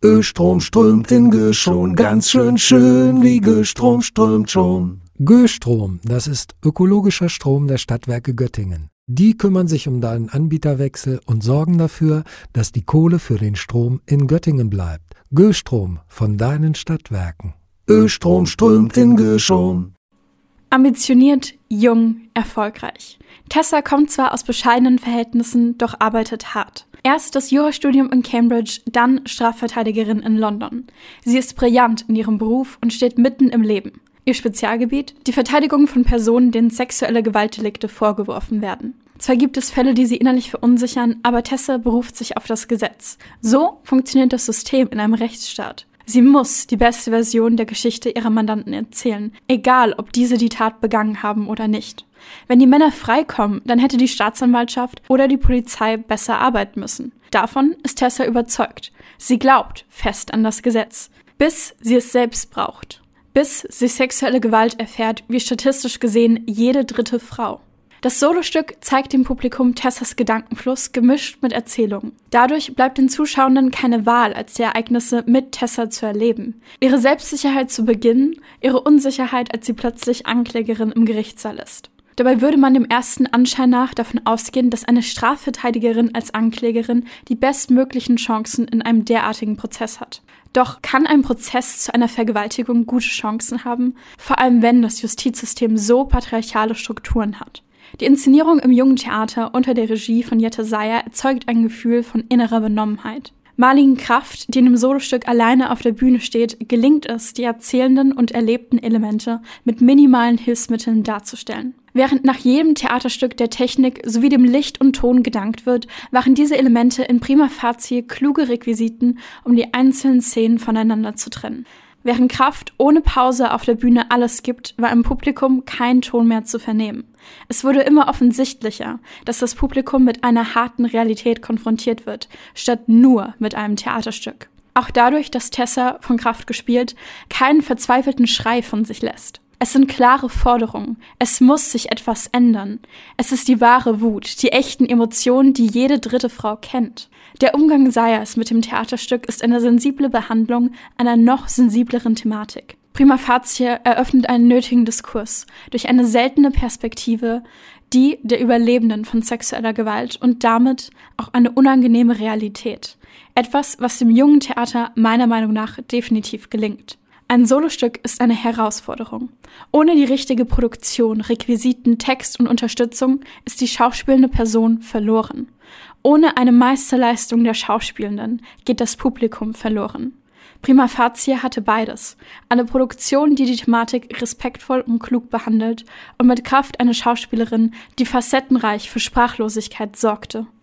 Östrom strömt in Göschon, ganz schön wie Göstrom strömt schon. Göstrom, das ist ökologischer Strom der Stadtwerke Göttingen. Die kümmern sich um deinen Anbieterwechsel und sorgen dafür, dass die Kohle für den Strom in Göttingen bleibt. Göstrom von deinen Stadtwerken. Östrom strömt in Göschon. Ambitioniert, jung, erfolgreich. Tessa kommt zwar aus bescheidenen Verhältnissen, doch arbeitet hart. Erst das Jurastudium in Cambridge, dann Strafverteidigerin in London. Sie ist brillant in ihrem Beruf und steht mitten im Leben. Ihr Spezialgebiet? Die Verteidigung von Personen, denen sexuelle Gewaltdelikte vorgeworfen werden. Zwar gibt es Fälle, die sie innerlich verunsichern, aber Tessa beruft sich auf das Gesetz. So funktioniert das System in einem Rechtsstaat. Sie muss die beste Version der Geschichte ihrer Mandanten erzählen, egal ob diese die Tat begangen haben oder nicht. Wenn die Männer freikommen, dann hätte die Staatsanwaltschaft oder die Polizei besser arbeiten müssen. Davon ist Tessa überzeugt. Sie glaubt fest an das Gesetz, bis sie es selbst braucht. Bis sie sexuelle Gewalt erfährt, wie statistisch gesehen jede dritte Frau. Das Solostück zeigt dem Publikum Tessas Gedankenfluss gemischt mit Erzählungen. Dadurch bleibt den Zuschauenden keine Wahl, als die Ereignisse mit Tessa zu erleben. Ihre Selbstsicherheit zu Beginn, ihre Unsicherheit, als sie plötzlich Anklägerin im Gerichtssaal ist. Dabei würde man dem ersten Anschein nach davon ausgehen, dass eine Strafverteidigerin als Anklägerin die bestmöglichen Chancen in einem derartigen Prozess hat. Doch kann ein Prozess zu einer Vergewaltigung gute Chancen haben, vor allem wenn das Justizsystem so patriarchale Strukturen hat. Die Inszenierung im Jungen Theater unter der Regie von Jette Seyer erzeugt ein Gefühl von innerer Benommenheit. Marlene Kraft, die in dem Solostück alleine auf der Bühne steht, gelingt es, die erzählenden und erlebten Elemente mit minimalen Hilfsmitteln darzustellen. Während nach jedem Theaterstück der Technik sowie dem Licht und Ton gedankt wird, waren diese Elemente in prima facie kluge Requisiten, um die einzelnen Szenen voneinander zu trennen. Während Kraft ohne Pause auf der Bühne alles gibt, war im Publikum kein Ton mehr zu vernehmen. Es wurde immer offensichtlicher, dass das Publikum mit einer harten Realität konfrontiert wird, statt nur mit einem Theaterstück. Auch dadurch, dass Tessa, von Kraft gespielt, keinen verzweifelten Schrei von sich lässt. Es sind klare Forderungen. Es muss sich etwas ändern. Es ist die wahre Wut, die echten Emotionen, die jede dritte Frau kennt. Der Umgang Seyers mit dem Theaterstück ist eine sensible Behandlung einer noch sensibleren Thematik. Prima facie eröffnet einen nötigen Diskurs durch eine seltene Perspektive, die der Überlebenden von sexueller Gewalt und damit auch eine unangenehme Realität. Etwas, was dem Jungen Theater meiner Meinung nach definitiv gelingt. Ein Solostück ist eine Herausforderung. Ohne die richtige Produktion, Requisiten, Text und Unterstützung ist die schauspielende Person verloren. Ohne eine Meisterleistung der Schauspielenden geht das Publikum verloren. Prima facie hatte beides. Eine Produktion, die die Thematik respektvoll und klug behandelt und mit Kraft eine Schauspielerin, die facettenreich für Sprachlosigkeit sorgte.